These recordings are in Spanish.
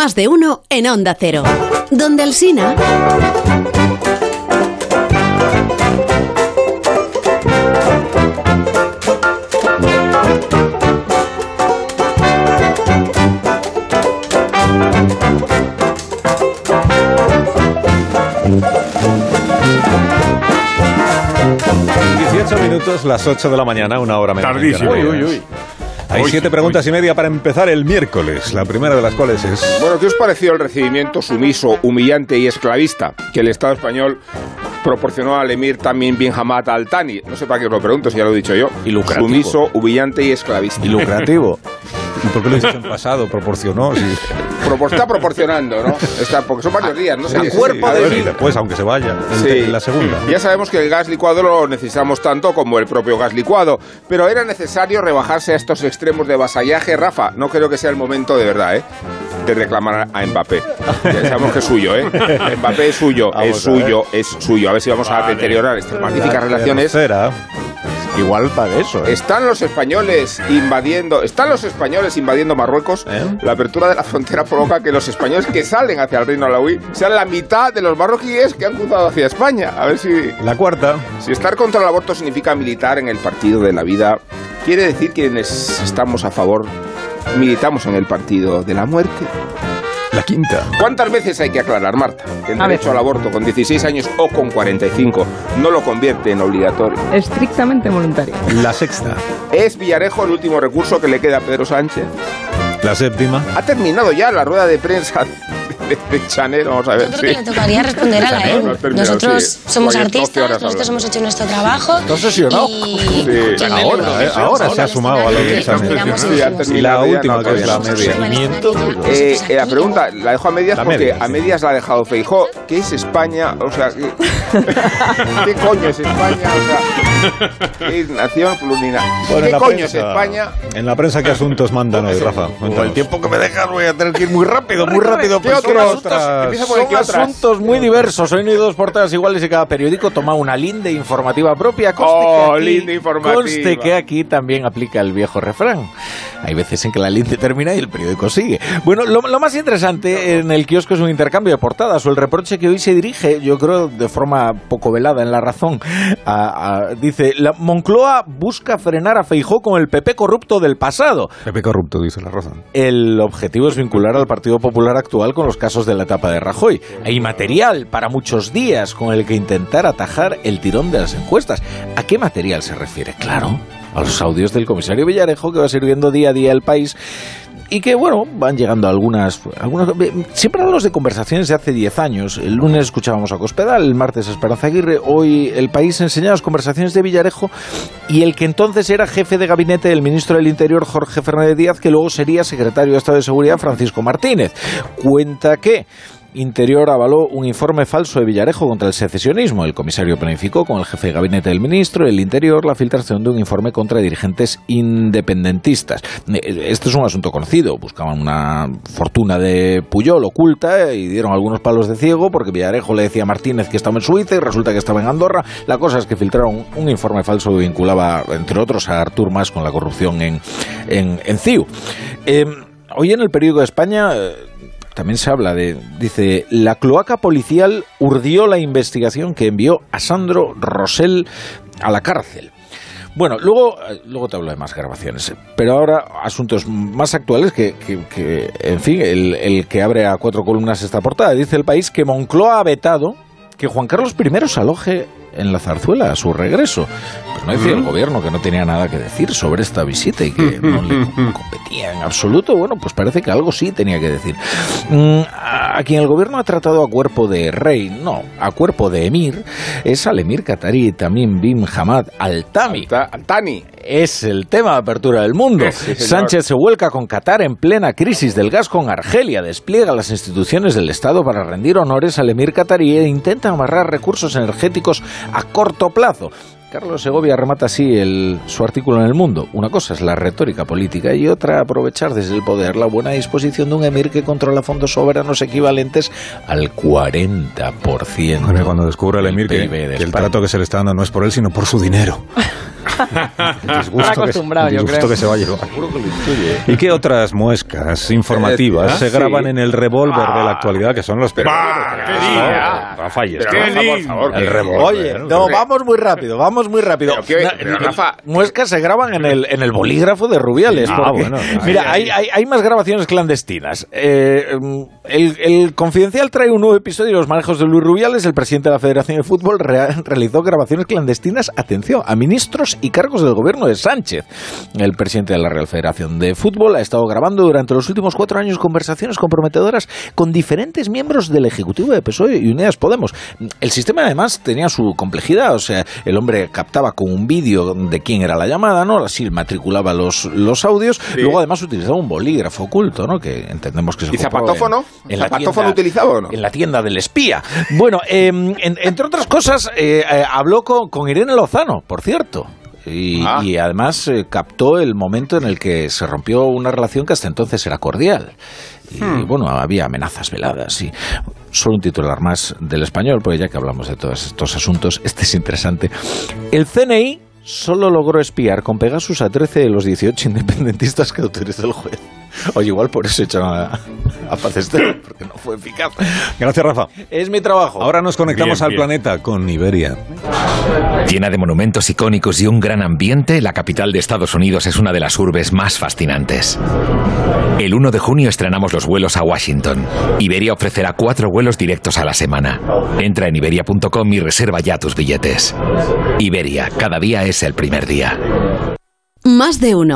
Más de uno en Onda Cero. Donde Alsina. Minutos, las 8 de la mañana, una hora menos. Tardísimo. Hay 7 preguntas y media para empezar el miércoles, la primera de las cuales es... Bueno, ¿qué os pareció el recibimiento sumiso, humillante y esclavista que el Estado español proporcionó al emir Tamim bin Hamad Al Thani? No sé para qué os lo pregunto, si ya lo he dicho yo. Y lucrativo. Sumiso, humillante y esclavista. Y lucrativo. ¿Y por qué lo dices en pasado? ¿Proporcionó? Sí. Está proporcionando, ¿no? Porque son varios días, ¿no? Sí, cuerpo de vida. Después, aunque se vaya, en la segunda. Ya sabemos que el gas licuado lo necesitamos tanto como el propio gas licuado, pero era necesario rebajarse a estos extremos de vasallaje. Rafa, no creo que sea el momento de verdad, de reclamar a Mbappé. Ya sabemos que es suyo, Mbappé es suyo, es suyo. A ver si vamos a deteriorar estas magníficas relaciones. Igual para eso. ¿Están los españoles invadiendo Marruecos? La apertura de la frontera provoca que los españoles que salen hacia el Reino Alauí sean la mitad de los marroquíes que han cruzado hacia España. A ver si... La cuarta. Si estar contra el aborto significa militar en el partido de la vida, ¿quiere decir que quienes estamos a favor militamos en el partido de la muerte? La quinta. ¿Cuántas veces hay que aclarar, Marta, que el derecho al aborto con 16 años o con 45 no lo convierte en obligatorio? Estrictamente voluntario. La sexta. ¿Es Villarejo el último recurso que le queda a Pedro Sánchez? La séptima. Ha terminado ya la rueda de prensa de Chanel, vamos a ver. Yo creo que le tocaría responder a la EMU. Nosotros somos artistas, nosotros hemos hecho nuestro trabajo. ¿Estás obsesionado? Ahora se ha sumado a lo de Chanel. Y la última, que es la media. La pregunta la dejo a medias porque a medias la ha dejado Feijóo. ¿Qué es España? O sea, ¿qué coño es España? O sea, ¿qué es nación plurinacional? ¿Qué coño es España? En la prensa, ¿qué asuntos mandan hoy, Rafa? Con el tiempo que me dejas voy a tener que ir muy rápido. ¿Qué otros? Son asuntos muy diversos. Hoy no hay dos portadas iguales y cada periódico toma una linde informativa propia. Conste que aquí también aplica el viejo refrán. Hay veces en que la linde termina y el periódico sigue. Bueno, lo más interesante en el kiosco es un intercambio de portadas o el reproche que hoy se dirige, yo creo de forma poco velada en La Razón, dice, la Moncloa busca frenar a Feijóo con el PP corrupto del pasado. PP corrupto, dice La Razón. El objetivo es vincular al Partido Popular actual con los casos de la etapa de Rajoy. Hay material para muchos días con el que intentar atajar el tirón de las encuestas. ¿A qué material se refiere? Claro, a los audios del comisario Villarejo que va sirviendo día a día el país y que, bueno, van llegando algunas. Siempre hablamos de conversaciones de hace 10 años. El lunes escuchábamos a Cospedal, el martes a Esperanza Aguirre, hoy El País enseña las conversaciones de Villarejo y el que entonces era jefe de gabinete del ministro del Interior, Jorge Fernández Díaz, que luego sería secretario de Estado de Seguridad, Francisco Martínez. Cuenta que Interior avaló un informe falso de Villarejo contra el secesionismo. El comisario planificó con el jefe de gabinete del ministro del Interior la filtración de un informe contra dirigentes independentistas. Este es un asunto conocido. Buscaban una fortuna de Pujol oculta y dieron algunos palos de ciego porque Villarejo le decía a Martínez que estaba en Suiza y resulta que estaba en Andorra. La cosa es que filtraron un informe falso que vinculaba, entre otros, a Artur Mas con la corrupción en CIU. Hoy en el periódico de España también se habla dice, la cloaca policial urdió la investigación que envió a Sandro Rosell a la cárcel. Bueno, luego te hablo de más grabaciones, pero ahora asuntos más actuales que en fin, el que abre a 4 columnas esta portada. Dice El País que Moncloa ha vetado que Juan Carlos I se aloje en la Zarzuela a su regreso. Pues no decía el gobierno que no tenía nada que decir sobre esta visita y que no le competía en absoluto. Bueno, pues parece que algo sí tenía que decir. A quien el gobierno ha tratado a cuerpo de rey, no, a cuerpo de emir, es al emir qatarí Tamim bin Hamad Al Thani. Es el tema de apertura del mundo. Sí, Sánchez se vuelca con Qatar en plena crisis del gas con Argelia, despliega las instituciones del Estado para rendir honores al emir qatarí e intenta amarrar recursos energéticos a corto plazo. Carlos Segovia remata así su artículo en El Mundo. Una cosa es la retórica política y otra aprovechar desde el poder la buena disposición de un emir que controla fondos soberanos equivalentes al 40%. Bueno, cuando descubra el emir que el trato que se le está dando no es por él, sino por su dinero. acostumbrado, yo creo. Que se va a llevar. ¿Y qué otras muescas informativas se graban en el revólver de la actualidad, que son los periódicos? Rafa, por favor. El revólver. Oye, no, vamos muy rápido. Pero, Rafa, muescas se graban en el bolígrafo de Rubiales. Bueno. Mira, hay más grabaciones clandestinas. El Confidencial trae un nuevo episodio de los manejos de Luis Rubiales. El presidente de la Federación de Fútbol realizó grabaciones clandestinas, atención, a ministros y cargos del gobierno de Sánchez. El presidente de la Real Federación de Fútbol ha estado grabando durante los últimos 4 años conversaciones comprometedoras con diferentes miembros del Ejecutivo de PSOE y Unidas Podemos. El sistema además tenía su complejidad, o sea, el hombre captaba con un vídeo de quién era la llamada, ¿no? Así matriculaba los audios, sí. Luego además utilizaba un bolígrafo oculto, ¿no? Que entendemos que se compró. ¿Y zapatófono? ¿Zapatófono utilizaba o no? En la tienda del espía. Bueno, entre otras cosas, habló con Irene Lozano, por cierto. Y además captó el momento en el que se rompió una relación que hasta entonces era cordial. Y bueno, había amenazas veladas y solo un titular más del Español, porque ya que hablamos de todos estos asuntos, este es interesante. El CNI solo logró espiar con Pegasus a 13 de los 18 independentistas que autorizó el juez. Oye, igual por eso echaron a Paz Esteban, porque no fue eficaz. Gracias, Rafa. Es mi trabajo. Ahora nos conectamos al planeta con Iberia. Llena de monumentos icónicos y un gran ambiente, la capital de Estados Unidos es una de las urbes más fascinantes. El 1 de junio estrenamos los vuelos a Washington. Iberia ofrecerá 4 vuelos directos a la semana. Entra en iberia.com y reserva ya tus billetes. Iberia, cada día es el primer día. Más de uno.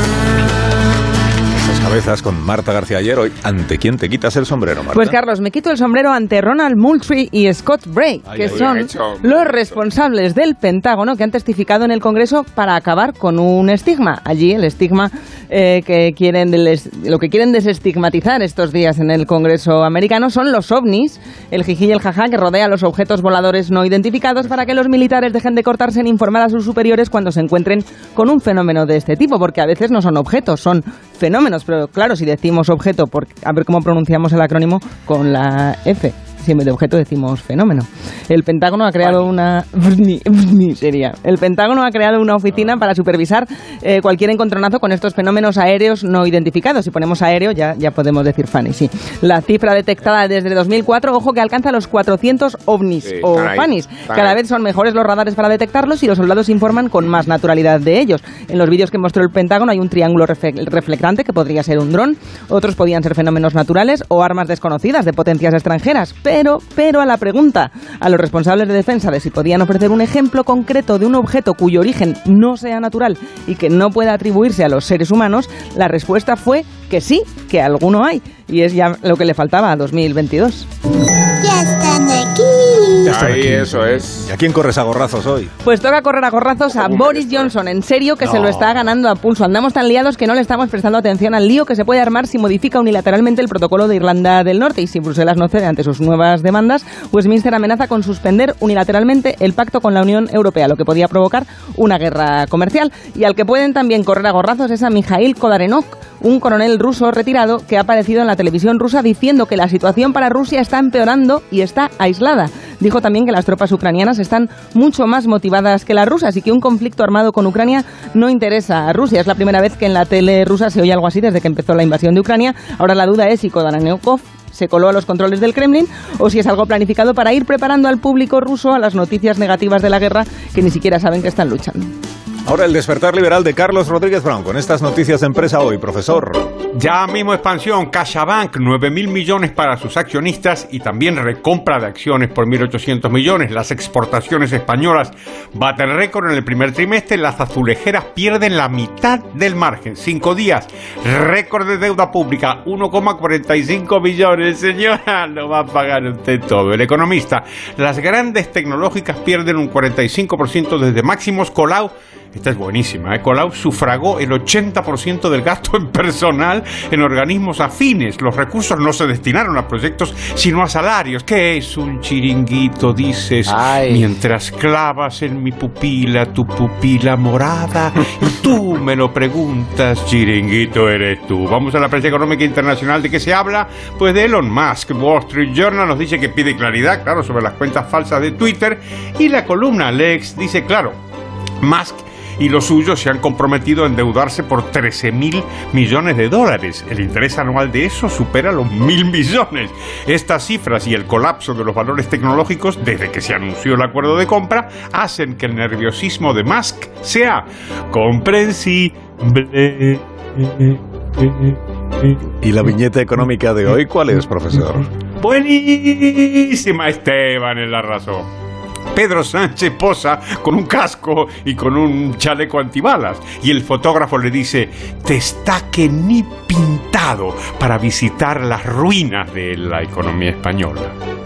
Cabezas con Marta García Ayer. Hoy, ¿ante quién te quitas el sombrero, Marta? Pues Carlos, me quito el sombrero ante Ronald Moultrie y Scott Bray, que son los responsables del Pentágono que han testificado en el Congreso para acabar con un estigma. Allí el estigma que quieren lo que quieren desestigmatizar estos días en el Congreso americano son los ovnis, el jiji y el jaja que rodea los objetos voladores no identificados, para que los militares dejen de cortarse en informar a sus superiores cuando se encuentren con un fenómeno de este tipo, porque a veces no son objetos, son fenómenos. Pero claro, si decimos objeto, a ver cómo pronunciamos el acrónimo con la F. Si en vez de objeto decimos fenómeno. El Pentágono ha creado El Pentágono ha creado una oficina para supervisar cualquier encontronazo con estos fenómenos aéreos no identificados. Si ponemos aéreo ya podemos decir funny, sí. La cifra detectada desde 2004, ojo, que alcanza los 400 ovnis o funnies. Cada vez son mejores los radares para detectarlos y los soldados informan con más naturalidad de ellos. En los vídeos que mostró el Pentágono hay un triángulo reflectante que podría ser un dron, otros podían ser fenómenos naturales o armas desconocidas de potencias extranjeras. Pero a la pregunta a los responsables de defensa de si podían ofrecer un ejemplo concreto de un objeto cuyo origen no sea natural y que no pueda atribuirse a los seres humanos, la respuesta fue que sí, que alguno hay. Y es ya lo que le faltaba a 2022. Ya están aquí. Ahí, eso es. ¿Y a quién corres a gorrazos hoy? Pues toca correr a gorrazos a Boris Johnson. En serio que se lo está ganando a pulso. Andamos tan liados que no le estamos prestando atención al lío que se puede armar si modifica unilateralmente el protocolo de Irlanda del Norte. Y si Bruselas no cede ante sus nuevas demandas, Westminster amenaza con suspender unilateralmente el pacto con la Unión Europea, lo que podía provocar una guerra comercial. Y al que pueden también correr a gorrazos es a Mikhail Kodarenov, un coronel ruso retirado que ha aparecido en la televisión rusa diciendo que la situación para Rusia está empeorando y está aislada. Dijo también que las tropas ucranianas están mucho más motivadas que las rusas y que un conflicto armado con Ucrania no interesa a Rusia. Es la primera vez que en la tele rusa se oye algo así desde que empezó la invasión de Ucrania. Ahora la duda es si Kodarenov se coló a los controles del Kremlin o si es algo planificado para ir preparando al público ruso a las noticias negativas de la guerra que ni siquiera saben que están luchando. Ahora el despertar liberal de Carlos Rodríguez Brown con estas noticias de empresa hoy, profesor. Ya mismo expansión, CaixaBank, 9.000 millones para sus accionistas y también recompra de acciones por 1.800 millones. Las exportaciones españolas baten récord en el primer trimestre, las azulejeras pierden la mitad del margen. 5 días, récord de deuda pública, 1,45 billones. Señora, lo va a pagar usted todo. El Economista, las grandes tecnológicas pierden un 45% desde máximos. Colau, esta es buenísima, Colau sufragó el 80% del gasto en personal en organismos afines. Los recursos no se destinaron a proyectos, sino a salarios. ¿Qué es un chiringuito? Dices, mientras clavas en mi pupila tu pupila morada. Y tú me lo preguntas, chiringuito eres tú. Vamos a la prensa económica internacional. ¿De qué se habla? Pues de Elon Musk. Wall Street Journal nos dice que pide claridad, claro, sobre las cuentas falsas de Twitter. Y la columna Lex dice, claro, Musk y los suyos se han comprometido a endeudarse por 13.000 millones de dólares. El interés anual de eso supera los 1.000 millones. Estas cifras y el colapso de los valores tecnológicos desde que se anunció el acuerdo de compra hacen que el nerviosismo de Musk sea comprensible. ¿Y la viñeta económica de hoy cuál es, profesor? Buenísima, Esteban, en la razón. Pedro Sánchez posa con un casco y con un chaleco antibalas y el fotógrafo le dice: te está que ni pintado para visitar las ruinas de la economía española.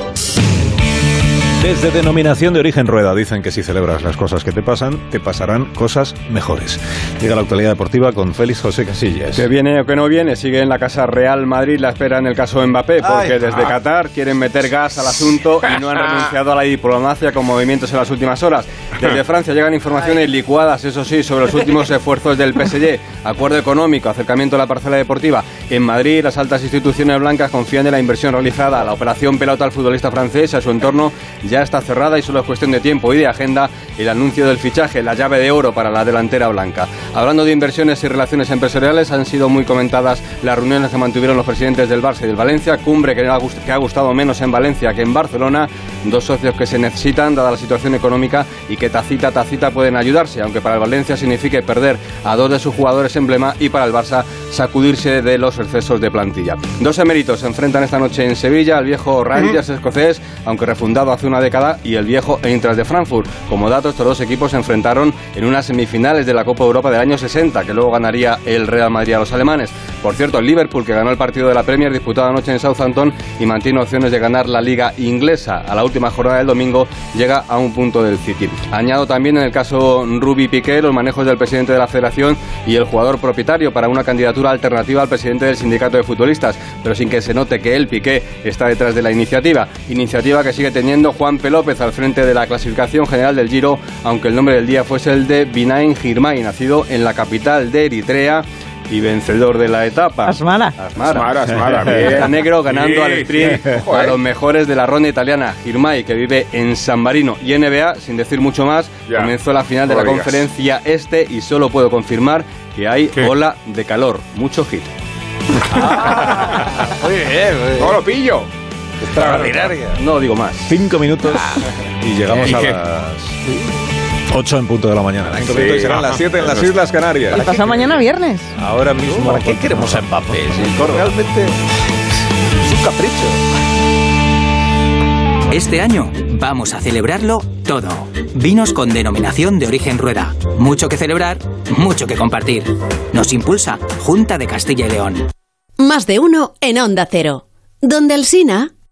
Desde Denominación de Origen Rueda dicen que si celebras las cosas que te pasan, te pasarán cosas mejores. Llega la actualidad deportiva con Félix José Casillas. Que viene o que no viene, sigue en la Casa Real Madrid la espera en el caso Mbappé, porque desde Qatar quieren meter gas al asunto y no han renunciado a la diplomacia con movimientos en las últimas horas. Desde Francia llegan informaciones licuadas, eso sí, sobre los últimos esfuerzos del PSG. Acuerdo económico, acercamiento a la parcela deportiva. En Madrid, las altas instituciones blancas confían en la inversión realizada. La operación pelota al futbolista francés y a su entorno ya está cerrada y solo es cuestión de tiempo y de agenda el anuncio del fichaje, la llave de oro para la delantera blanca. Hablando de inversiones y relaciones empresariales, han sido muy comentadas las reuniones que mantuvieron los presidentes del Barça y del Valencia, cumbre que ha gustado menos en Valencia que en Barcelona, dos socios que se necesitan dada la situación económica y que tacita pueden ayudarse, aunque para el Valencia signifique perder a dos de sus jugadores emblema y para el Barça sacudirse de los excesos de plantilla. Dos eméritos se enfrentan esta noche en Sevilla, el viejo Rangers escocés, aunque refundado hace una década, y el viejo Eintracht de Frankfurt. Como dato, estos dos equipos se enfrentaron en unas semifinales de la Copa Europa del año 60, que luego ganaría el Real Madrid a los alemanes. Por cierto, el Liverpool, que ganó el partido de la Premier disputado anoche en Southampton y mantiene opciones de ganar la Liga Inglesa. A la última jornada del domingo llega a un punto del City. Añado también en el caso Rubi Piqué los manejos del presidente de la Federación y el jugador propietario para una candidatura alternativa al presidente del sindicato de futbolistas, pero sin que se note que él, Piqué, está detrás de la iniciativa que sigue teniendo Juanpe López al frente de la clasificación general del Giro, aunque el nombre del día fuese el de Binaim Girmay, nacido en la capital de Eritrea y vencedor de la etapa. Asmara, bien. Negro ganando al sprint a los mejores de la ronda italiana. Girmay, que vive en San Marino. Y NBA, sin decir mucho más, comenzó la final de la conferencia este y solo puedo confirmar que hay ola de calor. Mucho hit. Muy bien. No lo pillo. Extraordinaria. No digo más. 5 minutos y llegamos a las 8 en punto de la mañana. 5 minutos y serán las 7 en las Islas Canarias. Y pasado mañana viernes. Ahora mismo. ¿Para qué queremos a Mbappé? Si realmente es un capricho. Este año vamos a celebrarlo todo. Vinos con denominación de origen Rueda. Mucho que celebrar, mucho que compartir. Nos impulsa Junta de Castilla y León. Más de uno en Onda Cero. Donde Alsina.